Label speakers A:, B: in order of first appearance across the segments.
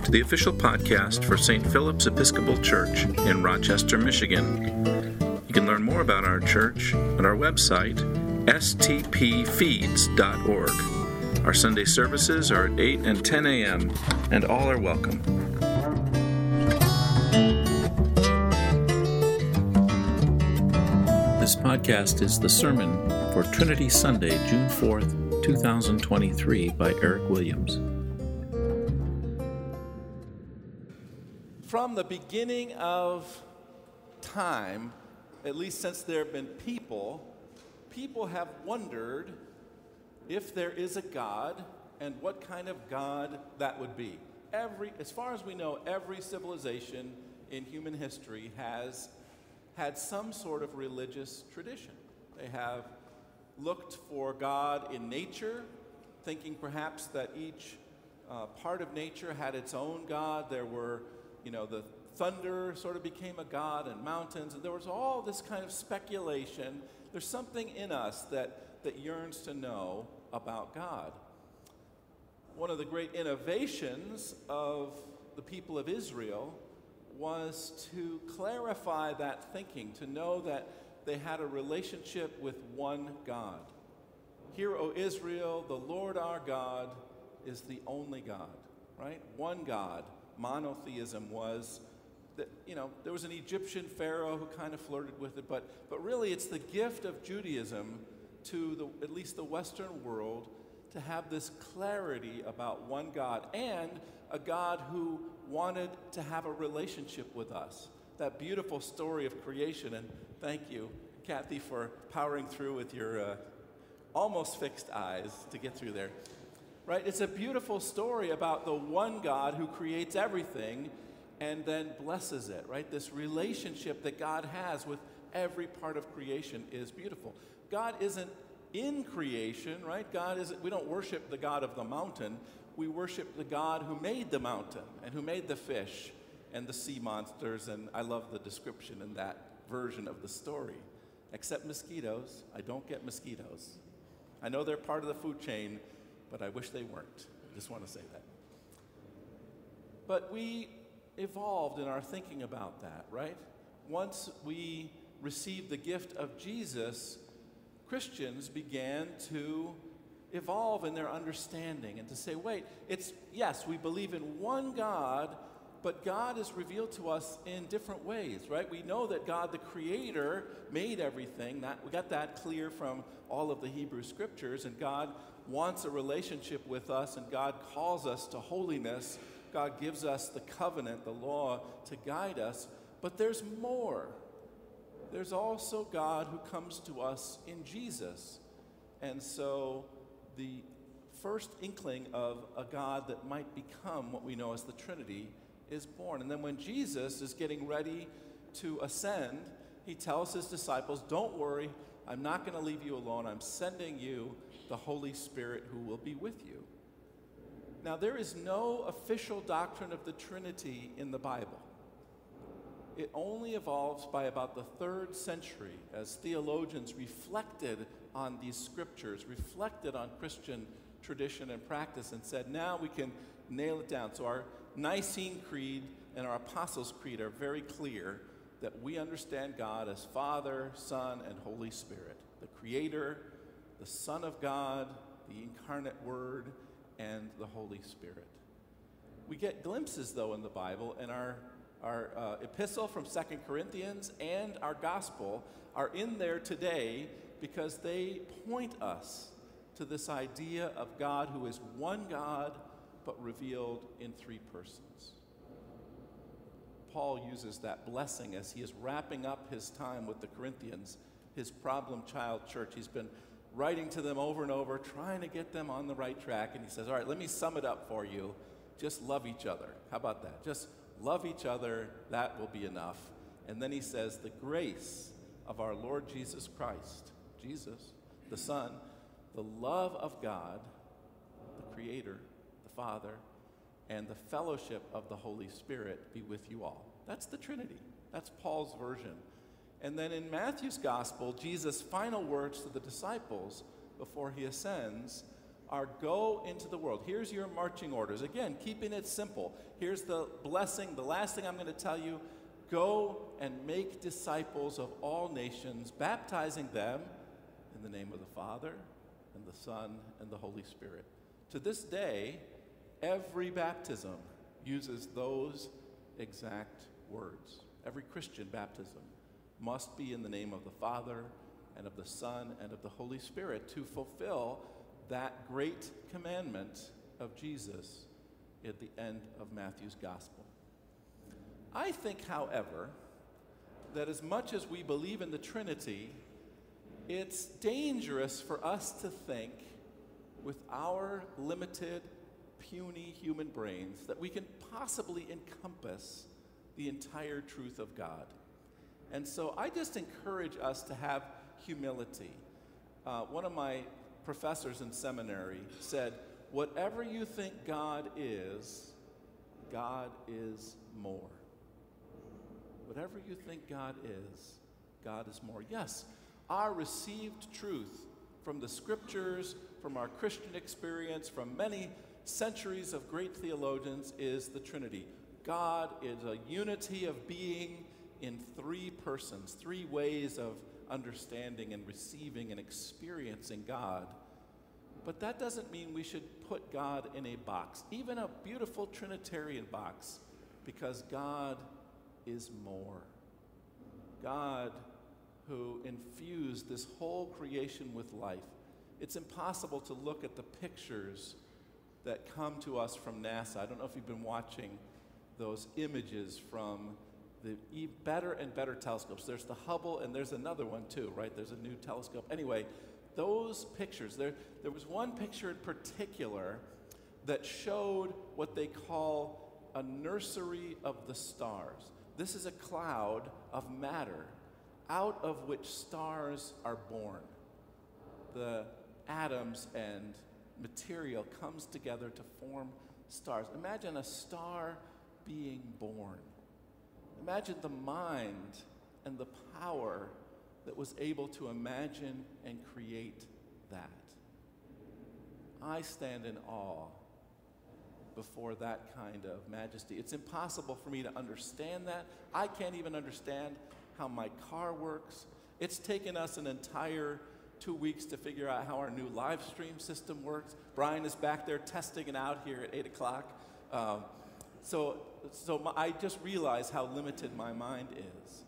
A: to the official podcast for St. Philip's Episcopal Church in Rochester, Michigan. You can learn more about our church at our website, stpfeeds.org. Our Sunday services are at 8 and 10 a.m., and all are welcome. This podcast is the sermon for Trinity Sunday, June 4th, 2023, by Eric Williams.
B: From the beginning of time, at least since there have been people have wondered if there is a God and what kind of God that would be. As far as we know, every civilization in human history has had some sort of religious tradition. They have looked for God in nature, thinking perhaps that each part of nature had its own God. There were, the thunder sort of became a god, and mountains, and there was all this kind of speculation. There's something in us that yearns to know about God. One of the great innovations of the people of Israel was to clarify that thinking, to know that they had a relationship with one God. Hear, O Israel, the Lord our God is the only God, right? One God. Monotheism was that, there was an Egyptian pharaoh who kind of flirted with it, but really it's the gift of Judaism to at least the Western world to have this clarity about one God, and a God who wanted to have a relationship with us. That beautiful story of creation, and thank you, Kathy, for powering through with your almost fixed eyes to get through there. Right? It's a beautiful story about the one God who creates everything and then blesses it, right? This relationship that God has with every part of creation is beautiful. God isn't in creation, right? We don't worship the God of the mountain. We worship the God who made the mountain and who made the fish and the sea monsters, and I love the description in that version of the story. Except mosquitoes. I don't get mosquitoes. I know they're part of the food chain, but I wish they weren't. I just want to say that. But we evolved in our thinking about that, right? Once we received the gift of Jesus, Christians began to evolve in their understanding and to say, wait, yes, we believe in one God, but God is revealed to us in different ways, right? We know that God, the Creator, made everything. We got that clear from all of the Hebrew Scriptures, and God wants a relationship with us, and God calls us to holiness. God gives us the covenant, the law, to guide us. But there's more. There's also God who comes to us in Jesus. And so the first inkling of a God that might become what we know as the Trinity is born. And then when Jesus is getting ready to ascend, he tells his disciples, don't worry, I'm not going to leave you alone. I'm sending you the Holy Spirit who will be with you. Now, there is no official doctrine of the Trinity in the Bible. It only evolves by about the 3rd century as theologians reflected on these scriptures, reflected on Christian tradition and practice, and said, now we can nail it down. So our Nicene Creed and our Apostles' Creed are very clear that we understand God as Father, Son, and Holy Spirit, the Creator, the Son of God, the incarnate Word, and the Holy Spirit. We get glimpses, though, in the Bible, and our epistle from 2 Corinthians and our gospel are in there today because they point us to this idea of God who is one God, but revealed in 3 persons. Paul uses that blessing as he is wrapping up his time with the Corinthians, his problem child church. He's been writing to them over and over, trying to get them on the right track. And he says, all right, let me sum it up for you. Just love each other. How about that? Just love each other. That will be enough. And then he says, the grace of our Lord Jesus Christ, Jesus, the Son, the love of God, the Creator, the Father, and the fellowship of the Holy Spirit be with you all. That's the Trinity. That's Paul's version. And then in Matthew's gospel, Jesus' final words to the disciples before he ascends are go into the world. Here's your marching orders. Again, keeping it simple. Here's the blessing. The last thing I'm going to tell you, go and make disciples of all nations, baptizing them in the name of the Father and the Son and the Holy Spirit. To this day, every baptism uses those exact words. Every Christian baptism must be in the name of the Father and of the Son and of the Holy Spirit to fulfill that great commandment of Jesus at the end of Matthew's gospel. I think, however, that as much as we believe in the Trinity, it's dangerous for us to think with our limited, puny human brains that we can possibly encompass the entire truth of God. And so I just encourage us to have humility. One of my professors in seminary said, whatever you think God is more. Whatever you think God is more. Yes, our received truth from the scriptures, from our Christian experience, from many centuries of great theologians is the Trinity. God is a unity of being in three persons, three ways of understanding and receiving and experiencing God. But that doesn't mean we should put God in a box, even a beautiful Trinitarian box, because God is more. God who infused this whole creation with life. It's impossible to look at the pictures that come to us from NASA. I don't know if you've been watching those images from the better and better telescopes. There's the Hubble, and there's another one too, right? There's a new telescope. Anyway, those pictures, there was one picture in particular that showed what they call a nursery of the stars. This is a cloud of matter out of which stars are born. The atoms and material comes together to form stars. Imagine a star being born. Imagine the mind and the power that was able to imagine and create that. I stand in awe before that kind of majesty. It's impossible for me to understand that. I can't even understand how my car works. It's taken us an entire 2 weeks to figure out how our new live stream system works. Brian is back there testing it out here at 8 o'clock. I just realized how limited my mind is.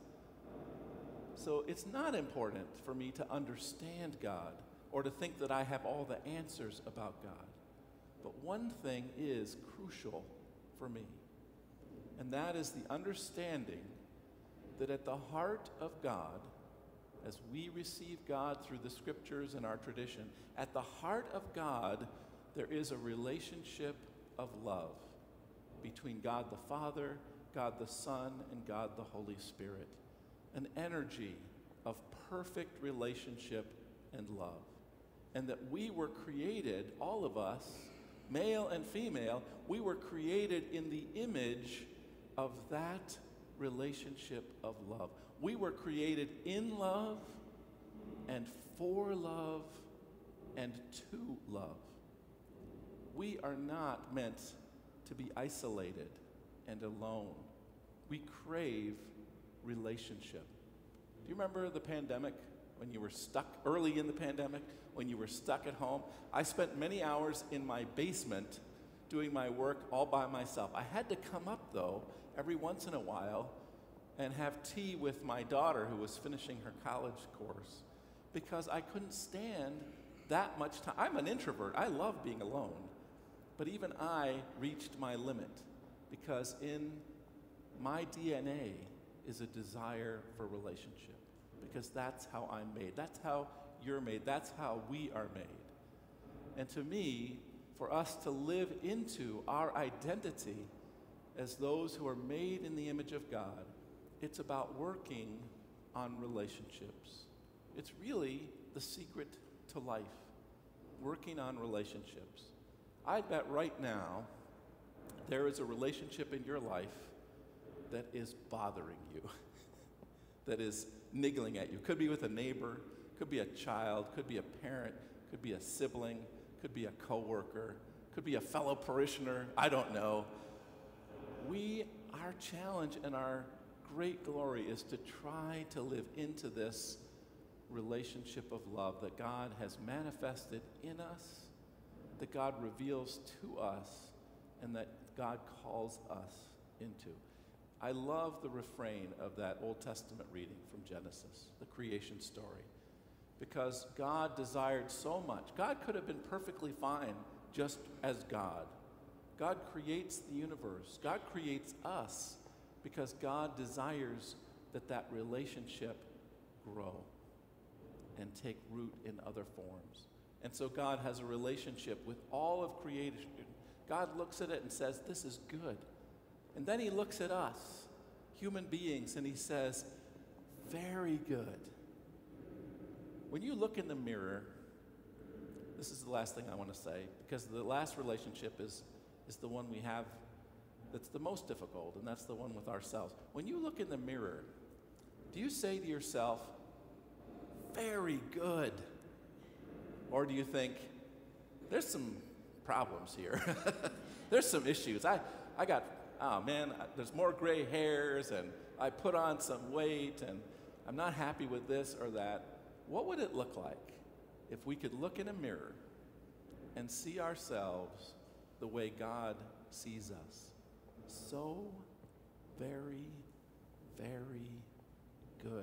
B: So it's not important for me to understand God or to think that I have all the answers about God. But one thing is crucial for me, and that is the understanding that at the heart of God, as we receive God through the scriptures and our tradition, at the heart of God, there is a relationship of love between God the Father, God the Son, and God the Holy Spirit. An energy of perfect relationship and love. And that we were created, all of us, male and female, we were created in the image of that relationship of love. We were created in love and for love and to love. We are not meant to be isolated and alone. We crave relationship. Do you remember the pandemic, when you were stuck, early in the pandemic, when you were stuck at home? I spent many hours in my basement doing my work all by myself. I had to come up, though, every once in a while and have tea with my daughter who was finishing her college course because I couldn't stand that much time. I'm an introvert. I love being alone. But even I reached my limit because in my DNA is a desire for relationship, because that's how I'm made. That's how you're made. That's how we are made. And to me, for us to live into our identity as those who are made in the image of God, it's about working on relationships. It's really the secret to life, working on relationships. I bet right now there is a relationship in your life that is bothering you, that is niggling at you. Could be with a neighbor, could be a child, could be a parent, could be a sibling, could be a coworker, could be a fellow parishioner, I don't know. Our challenge and our great glory is to try to live into this relationship of love that God has manifested in us, that God reveals to us, and that God calls us into. I love the refrain of that Old Testament reading from Genesis, the creation story, because God desired so much. God could have been perfectly fine just as God. God creates the universe. God creates us because God desires that relationship grow and take root in other forms. And so God has a relationship with all of creation. God looks at it and says, this is good. And then he looks at us, human beings, and he says, very good. When you look in the mirror, this is the last thing I want to say, because the last relationship is the one we have that's the most difficult, and that's the one with ourselves. When you look in the mirror, do you say to yourself, very good? Or do you think, there's some problems here. There's some issues. I got, oh man, there's more gray hairs, and I put on some weight, and I'm not happy with this or that. What would it look like if we could look in a mirror and see ourselves the way God sees us? So very, very good.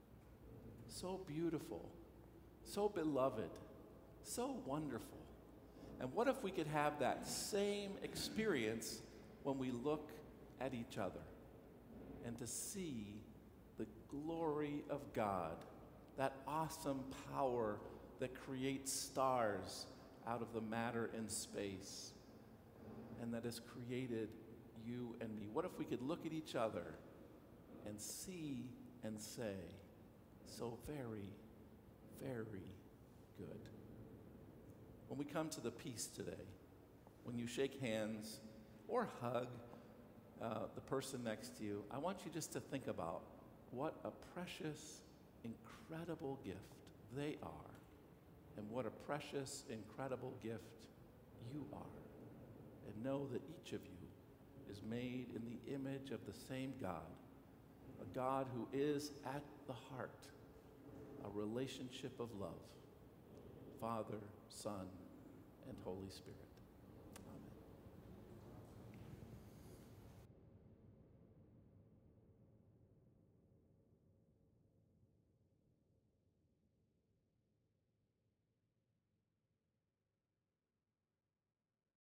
B: So beautiful. So beloved. So wonderful. And what if we could have that same experience when we look at each other and to see the glory of God, that awesome power that creates stars out of the matter in space and that has created you and me? What if we could look at each other and see and say, so very, very good. When we come to the peace today, when you shake hands or hug the person next to you, I want you just to think about what a precious, incredible gift they are, and what a precious, incredible gift you are. And know that each of you is made in the image of the same God, a God who is at the heart a relationship of love, Father, Son, and Holy Spirit.